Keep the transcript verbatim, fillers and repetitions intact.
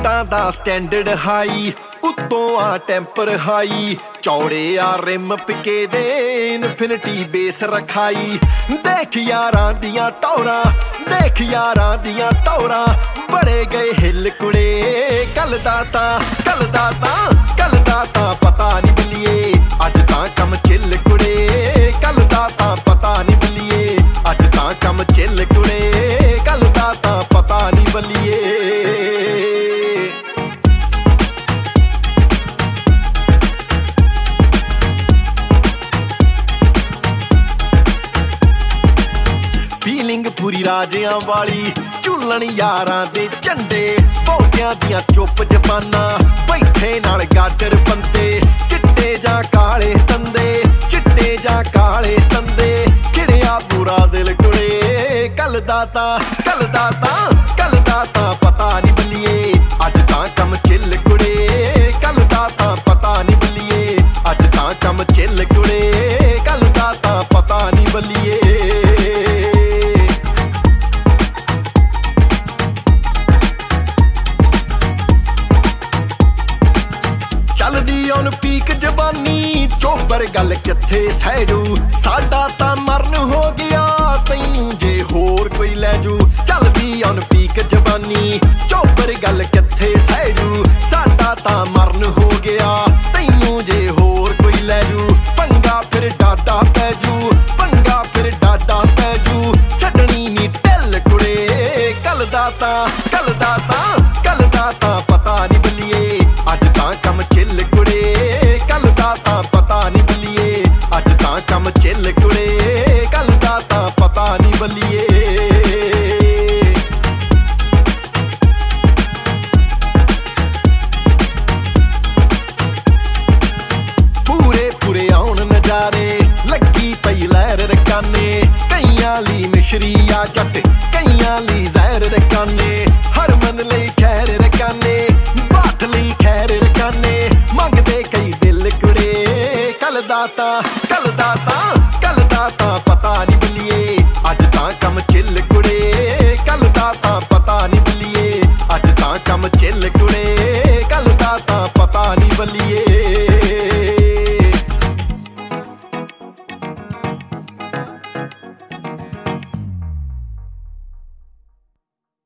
ਬੂਟਾਂ ਦਾ standard high, ਉੱਤੋਂ ਆ ਟੈਂਪਰ ਹਾਈ, ਚੌੜੇ ਆ ਰਿਮ ਪਿਕੇ ਦੇ ਇਨਫਿਨਿਟੀ ਬੇਸ ਰਖਾਈ। ਦੇਖ ਯਾਰਾਂ ਦੀਆਂ ਟੌਰਾਂ, ਦੇਖ ਯਾਰਾਂ ਦੀਆਂ ਟੌਰਾਂ, ਬੜੇ ਗਏ ਹਿੱਲ ਕੁੜੇ। ਕੱਲ ਦਾ ਤਾਂ ਕੱਲ ਦਾ ਤਾਂ ਕੱਲ ਦਾ ਤਾਂ ਪਤਾ ਨਹੀਂ ਬੱਲੀਏ, ਅੱਜ ਤਾਂ ਕੰਮ ਚਿੱਲ ਕੁੜੇ। ਕੱਲ ਦਾ ਤਾਂ ਪਤਾ ਨਹੀਂ ਬੱਲੀਏ, ਅੱਜ ਤਾਂ ਕੰਮ ਚਿੱਲ ਕੁੜੇ। ਕੱਲ ਦਾ ਤਾਂ ਪਤਾ ਨਹੀਂ ਬੱਲੀਏ। ਫੀਲਿੰਗ ਪੂਰੀ ਰਾਜਿਆਂ ਵਾਲੀ, ਝੂਲਣ ਯਾਰਾਂ ਦੇ ਝੰਡੇ, ਭੋਗਿਆਂ ਦੀਆਂ ਚੁੱਪ ਜ਼ਬਾਨਾਂ, ਬੈਠੇ ਨਾਲ ਗਾਡਰ ਬੰਦੇ। ਚਿੱਟੇ ਜਾਂ ਕਾਲੇ ਤੰਦੇ, ਚਿੱਟੇ ਜਾਂ ਕਾਲੇ ਤੰਦੇ, ਖਿੜਿਆ ਪੂਰਾ ਦਿਲ ਕੁੜੇ। ਕੱਲ ਦਾ ਤਾਂ ਕੱਲ ਦਾ ਤਾਂ ਕੱਲ ਦਾ ਤਾਂ ਪਤਾ ਨਹੀਂ ਬੱਲੀਏ, ਅੱਜ ਤਾਂ ਕੰਮ ਚਿੱਲ ਕੁੜੇ। ਕੱਲ ਦਾ ਤਾਂ ਪਤਾ ਨਹੀਂ ਬੱਲੀਏ, ਅੱਜ ਤਾਂ ਕੰਮ ਚਿੱਲ ਕੁੜੇ। ਕੱਲ ਦਾ ਤਾਂ ਪਤਾ ਨਹੀਂ ਬੱਲੀਏ। ਚੱਲਦੀ ਔਨ ਪੀਕ ਜਵਾਨੀ, ਚੋਬਰ ਗੱਲ ਕਿੱਥੇ ਸਹਿਜੂ। ਸਾਡਾ ਤਾਂ ਮਰਨ ਹੋ ਗਿਆ, ਤੈਨੂੰ ਜੇ ਹੋਰ ਕੋਈ ਲੈ ਜੂ। ਚੱਲਦੀ ਔਨ ਪੀਕ ਜਵਾਨੀ, ਚੋਬਰ ਗੱਲ ਕਿੱਥੇ ਸਹਿਜੂ। ਸਾਡਾ ਤਾਂ ਮਰਨ ਹੋ ਗਿਆ, ਤੈਨੂੰ ਜੇ ਹੋਰ ਕੋਈ ਲੈ ਜੂ। ਪੰਗਾ ਫਿਰ ਡਾਡਾ ਪੈ ਜੂ, ਪੰਗਾ ਫਿਰ ਡਾਡਾ ਪੈ ਜੂ। ਛੱਡਣੀ ਨੀ ਢਿੱਲ ਕੁੜੇ। ਕੱਲ ਦਾ ਤਾਂ ਕੱਲ ਦਾ ਤਾਂ ਕੱਲ ਦਾ ਤਾਂ ਪਤਾ ਨਹੀਂ ਬੱਲੀਏ, ਅੱਜ ਤਾਂ ਕੰਮ ਚਿੱਲ ਕੁੜੇ। ਕੱਲ ਦਾ ਤਾਂ ਪਤਾ ਨਹੀਂ ਬੱਲੀਏ, ਅੱਜ ਤਾਂ ਕੰਮ ਚਿੱਲ ਕੁੜੇ। ਕੱਲ ਦਾ ਤਾਂ ਪਤਾ ਨਹੀਂ ਬੱਲੀਏ। ਪੂਰੇ ਪੂਰੇ ਆਉਣ ਨਜ਼ਾਰੇ, ਲੱਗੀ ਪਈ ਲਹਿਰ ਰਕਾਨੇ। ਕਈਆਂ ਲਈ ਮਿਸ਼ਰੀ ਆ ਜੱਟ, ਕਈਆਂ ਲਈ ਜ਼ਹਿਰ ਰਕਾਨੇ। ਹਰਮਨ ਲਈ ਖੈਰ ਰਕਾਨੇ, ਬਾਤ ਲਈ ਖੈਰ ਰਕਾਨੇ। ਮੰਗਦੇ ਕਈ ਦਿਲ ਕੁੜੇ। ਕੱਲ ਦਾ ਤਾਂ